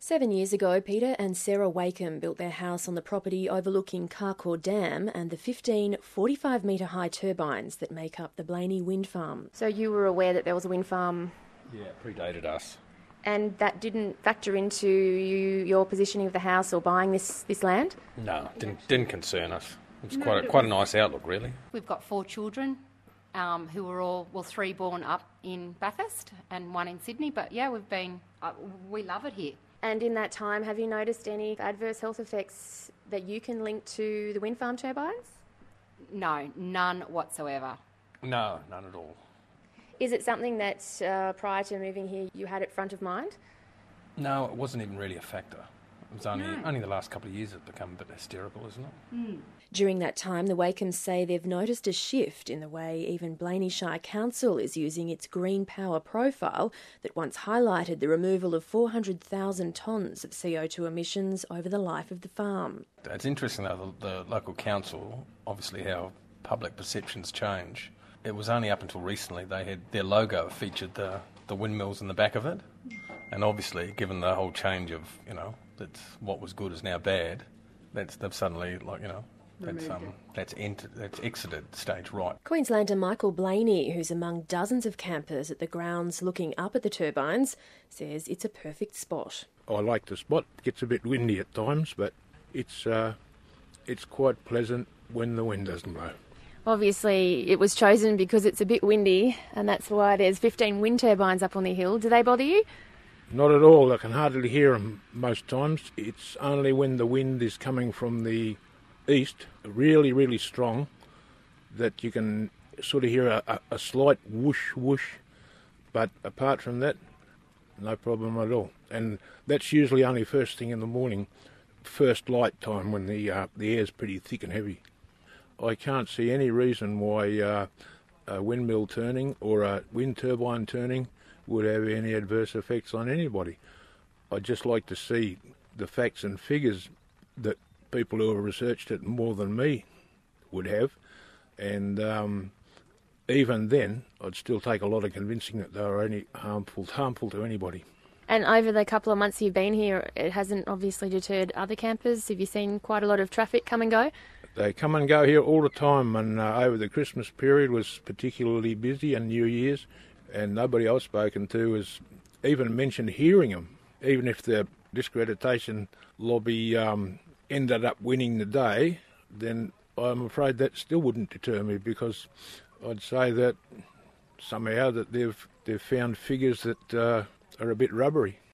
7 years ago, Peter and Sarah Wakeham built their house on the property overlooking Carcoar Dam and the 15 45-metre high turbines that make up the Blaney wind farm. So you were aware that there was a wind farm? Yeah, it predated us. And that didn't factor into your positioning of the house or buying this land? No, didn't concern us. It's quite a nice outlook, really. We've got 4 children who were all, 3 born up in Bathurst and 1 in Sydney. But yeah, we love it here. And in that time, have you noticed any adverse health effects that you can link to the wind farm turbines? No, none whatsoever. No, none at all. Is it something that prior to moving here you had at front of mind? No, it wasn't even really a factor. It was only the last couple of years it's become a bit hysterical, isn't it? During that time, the Wakehams say they've noticed a shift in the way even Blaney Shire Council is using its green power profile that once highlighted the removal of 400,000 tonnes of CO2 emissions over the life of the farm. It's interesting, though, the local council, obviously how public perceptions change. It was only up until recently they had their logo featured the windmills in the back of it. And obviously, given the whole change of, that what was good is now bad, they've suddenly, that's exited stage right. Queenslander Michael Blaney, who's among dozens of campers at the grounds looking up at the turbines, says it's a perfect spot. I like the spot. It gets a bit windy at times, but it's quite pleasant when the wind doesn't blow. Obviously, it was chosen because it's a bit windy, and that's why there's 15 wind turbines up on the hill. Do they bother you? Not at all. I can hardly hear them most times. It's only when the wind is coming from the east, really, really strong, that you can sort of hear a slight whoosh, whoosh. But apart from that, no problem at all. And that's usually only first thing in the morning, first light time when the air's pretty thick and heavy. I can't see any reason why a windmill turning or a wind turbine turning would have any adverse effects on anybody. I'd just like to see the facts and figures that people who have researched it more than me would have, and even then I'd still take a lot of convincing that they were any harmful to anybody. And over the couple of months you've been here, it hasn't obviously deterred other campers. Have you seen quite a lot of traffic come and go? They come and go here all the time, and over the Christmas period was particularly busy, and New Year's, and nobody I've spoken to has even mentioned hearing them. Even if the discreditation lobby ended up winning the day, then I'm afraid that still wouldn't deter me, because I'd say that somehow that they've found figures that are a bit rubbery.